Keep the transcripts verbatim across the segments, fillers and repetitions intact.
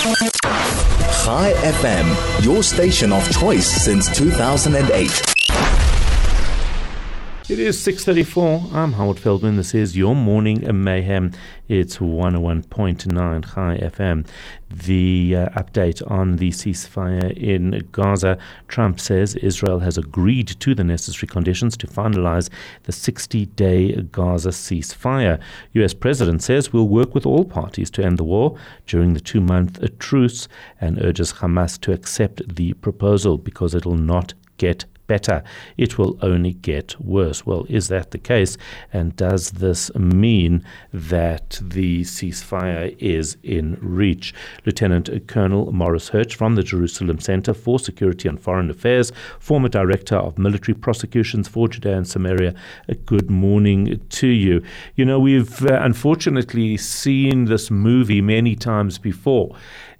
Chai F M, your station of choice since two thousand eight. It is six thirty-four. I'm Howard Feldman. This is your Morning Mayhem. It's one oh one point nine Chai F M. The uh, update on the ceasefire in Gaza. Trump says Israel has agreed to the necessary conditions to finalize the sixty-day Gaza ceasefire. U S President says we'll work with all parties to end the war during the two-month truce and urges Hamas to accept the proposal because it will not get better. It will only get worse. Well, is that the case? And does this mean that the ceasefire is in reach? Lieutenant Colonel Maurice Hirsch from the Jerusalem Center for Security and Foreign Affairs, former Director of Military Prosecutions for Judea and Samaria, a good morning to you. You know, we've uh, unfortunately seen this movie many times before,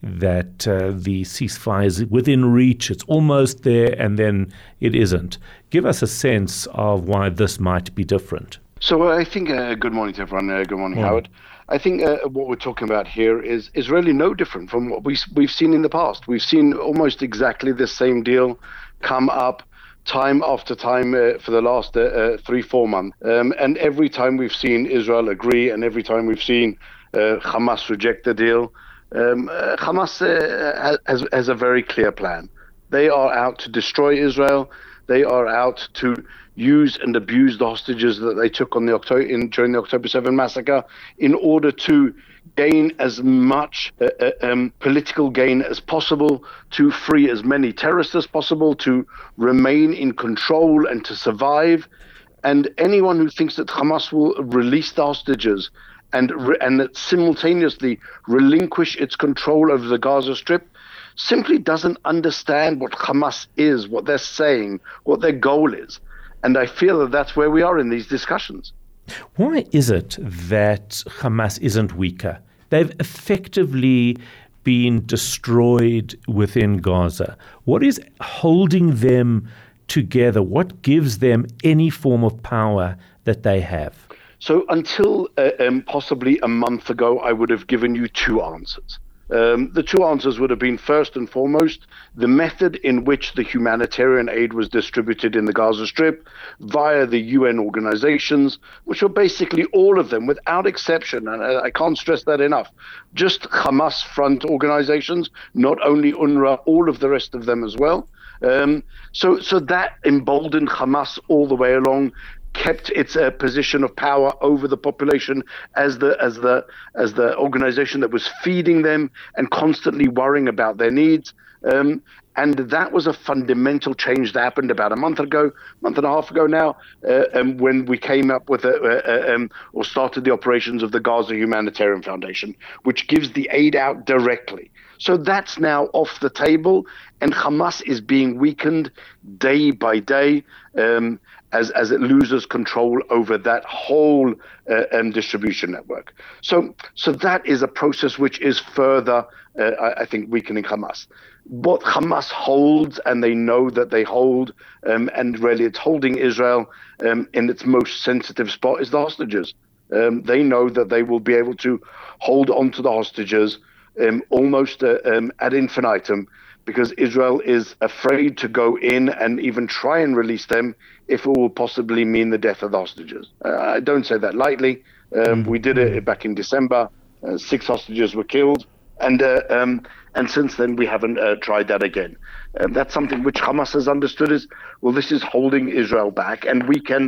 that uh, the ceasefire is within reach, it's almost there, and then it isn't. Give us a sense of why this might be different. So uh, I think, uh, good morning to everyone, uh, good morning, Howard. I think uh, what we're talking about here is is really no different from what we, we've seen in the past. We've seen almost exactly the same deal come up time after time uh, for the last uh, uh, three, four months. Um, and every time we've seen Israel agree, and every time we've seen uh, Hamas reject the deal, Um, uh, Hamas uh, has, has a very clear plan. They are out to destroy Israel. They are out to use and abuse the hostages that they took on the October in, during the October seventh massacre in order to gain as much uh, uh, um, political gain as possible, to free as many terrorists as possible, to remain in control and to survive. And anyone who thinks that Hamas will release the hostages and re- and that simultaneously relinquish its control over the Gaza Strip simply doesn't understand what Hamas is, what they're saying, what their goal is. And I feel that that's where we are in these discussions. Why is it that Hamas isn't weaker? They've effectively been destroyed within Gaza. What is holding them together? What gives them any form of power that they have? So until uh, um, possibly a month ago, I would have given you two answers. Um, the two answers would have been, first and foremost, the method in which the humanitarian aid was distributed in the Gaza Strip via the U N organizations, which were basically all of them, without exception, and I can't stress that enough, just Hamas front organizations, not only UNRWA, all of the rest of them as well. Um, so, so that emboldened Hamas all the way along, kept its uh, position of power over the population as the as the as the organization that was feeding them and constantly worrying about their needs. Um, and that was a fundamental change that happened about a month ago, month and a half ago now, uh, um, when we came up with a, uh, um, or started the operations of the Gaza Humanitarian Foundation, which gives the aid out directly. So that's now off the table, and Hamas is being weakened day by day um, as as it loses control over that whole uh, um, distribution network. So so that is a process which is further, uh, I, I think, weakening Hamas. What Hamas holds, and they know that they hold, um, and really it's holding Israel um, in its most sensitive spot, is the hostages. Um, they know that they will be able to hold on to the hostages Um, almost uh, um, ad infinitum, because Israel is afraid to go in and even try and release them if it will possibly mean the death of the hostages. Uh, I don't say that lightly. Um, we did it back in December. Uh, six hostages were killed. And uh, um, and since then, we haven't uh, tried that again. Uh, that's something which Hamas has understood is, well, this is holding Israel back, and we can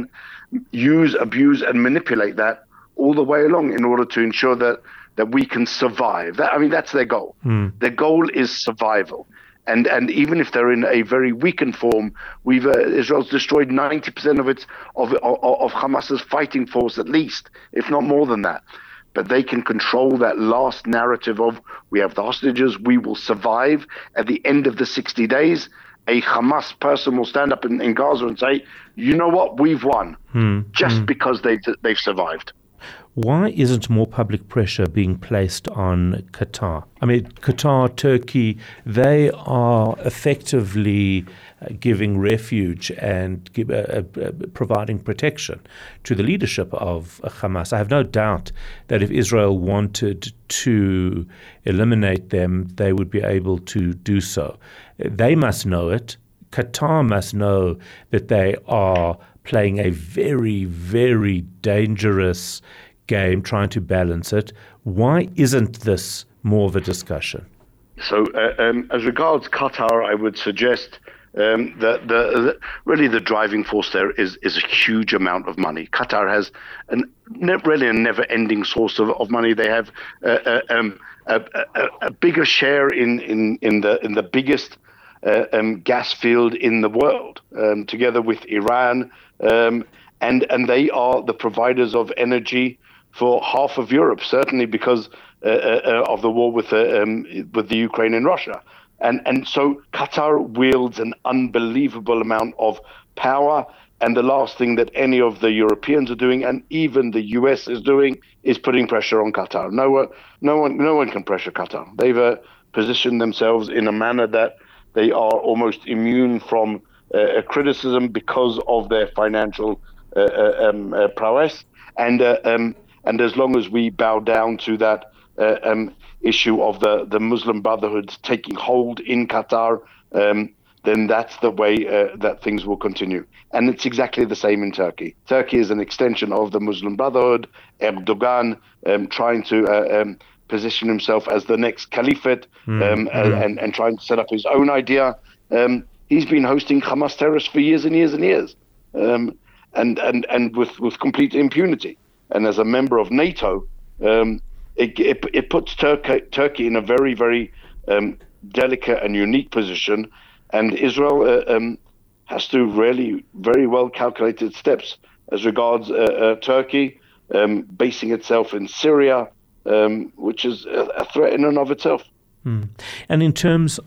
use, abuse, and manipulate that all the way along in order to ensure that that we can survive. That, I mean, that's their goal. Mm. Their goal is survival. And and even if they're in a very weakened form, we've uh, Israel's destroyed ninety percent of its of, of of Hamas's fighting force, at least, if not more than that. But they can control that last narrative of, we have the hostages, we will survive. At the end of the sixty days, a Hamas person will stand up in, in Gaza and say, you know what, we've won, mm. just mm. because they they've survived. why isn't more public pressure being placed on Qatar? I mean, Qatar, Turkey, they are effectively uh, giving refuge and give, uh, uh, providing protection to the leadership of uh, Hamas. I have no doubt that if Israel wanted to eliminate them, they would be able to do so. They must know it. Qatar must know that they are playing a very, very dangerous game, trying to balance it. Why isn't this more of a discussion? So, uh, um, as regards Qatar, I would suggest um, that the, the really the driving force there is is a huge amount of money. Qatar has an ne- really a never-ending source of, of money. They have uh, uh, um, a, a, a bigger share in, in, in the in the biggest uh, um, gas field in the world, um, together with Iran, um, and and they are the providers of energy for half of Europe, certainly because uh, uh, of the war with uh, um, with the Ukraine and Russia. And and so Qatar wields an unbelievable amount of power. And the last thing that any of the Europeans are doing, and even the U S is doing, is putting pressure on Qatar. No one, no one, no one can pressure Qatar. They've uh, positioned themselves in a manner that they are almost immune from uh, criticism because of their financial uh, uh, um, uh, prowess. And uh, um, and as long as we bow down to that uh, um, issue of the, the Muslim Brotherhood taking hold in Qatar, um, then that's the way uh, that things will continue. And it's exactly the same in Turkey. Turkey is an extension of the Muslim Brotherhood. Erdogan um, trying to uh, um, position himself as the next caliphate um, mm, mm. And, and trying to set up his own idea. Um, he's been hosting Hamas terrorists for years and years and years, um, and, and, and with, with complete impunity. And as a member of NATO, um, it, it, it puts Turkey, Turkey in a very, very um, delicate and unique position. And Israel uh, um, has to really very well calculated steps as regards uh, uh, Turkey um, basing itself in Syria, um, which is a, a threat in and of itself. Mm. And in terms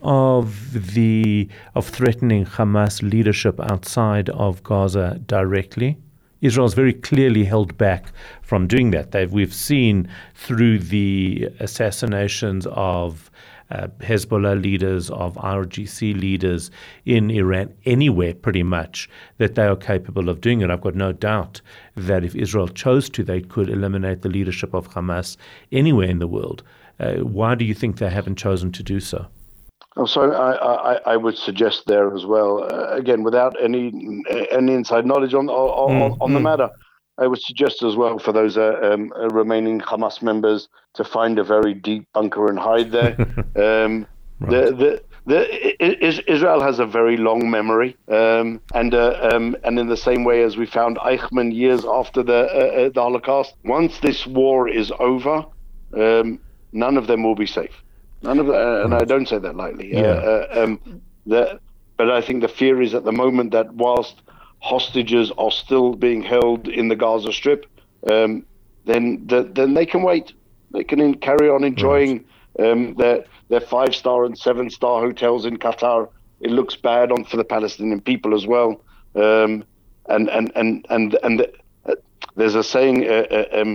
of the of threatening Hamas leadership outside of Gaza directly, Israel's very clearly held back from doing that. They've, we've seen through the assassinations of Uh, Hezbollah leaders, of R G C leaders in Iran, anywhere pretty much, that they are capable of doing it. I've got no doubt that if Israel chose to, they could eliminate the leadership of Hamas anywhere in the world. Uh, why do you think they haven't chosen to do so? Oh, so I, I, I would suggest there as well, uh, again, without any any inside knowledge on on, mm, on mm. the matter, I would suggest as well for those uh, um, uh, remaining Hamas members to find a very deep bunker and hide there. um, right. the, the, the, is, Israel has a very long memory, um, and uh, um, and in the same way as we found Eichmann years after the, uh, the Holocaust, once this war is over, um, none of them will be safe. None of, uh, and I don't say that lightly. Yeah. Uh, uh, um, the, but I think the fear is at the moment that whilst hostages are still being held in the Gaza Strip, um, then the, then they can wait. They can in, carry on enjoying right. um, their their five star and seven star hotels in Qatar. It looks bad on for the Palestinian people as well. Um, and and and and and the, uh, there's a saying uh, uh, um,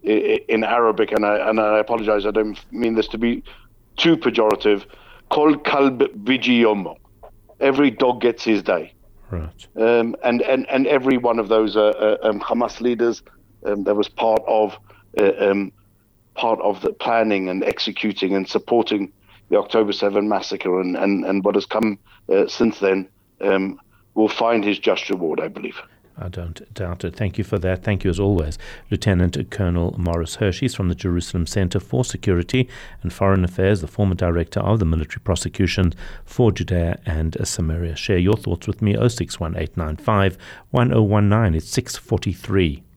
in Arabic, and I and I apologize. I don't mean this to be too pejorative. Kol kalb biji yomo. Every dog gets his day. Right. Um, and, and, and every one of those uh, uh, um, Hamas leaders um, that was part of uh, um, part of the planning and executing and supporting the October seventh massacre and, and, and what has come uh, since then um, will find his just reward, I believe. I don't doubt it. Thank you for that. Thank you, as always, Lieutenant Colonel Morris Hirsch. He's from the Jerusalem Center for Security and Foreign Affairs, the former director of the military prosecution for Judea and Samaria. Share your thoughts with me, oh six one eight nine five one oh one nine. It's six forty-three.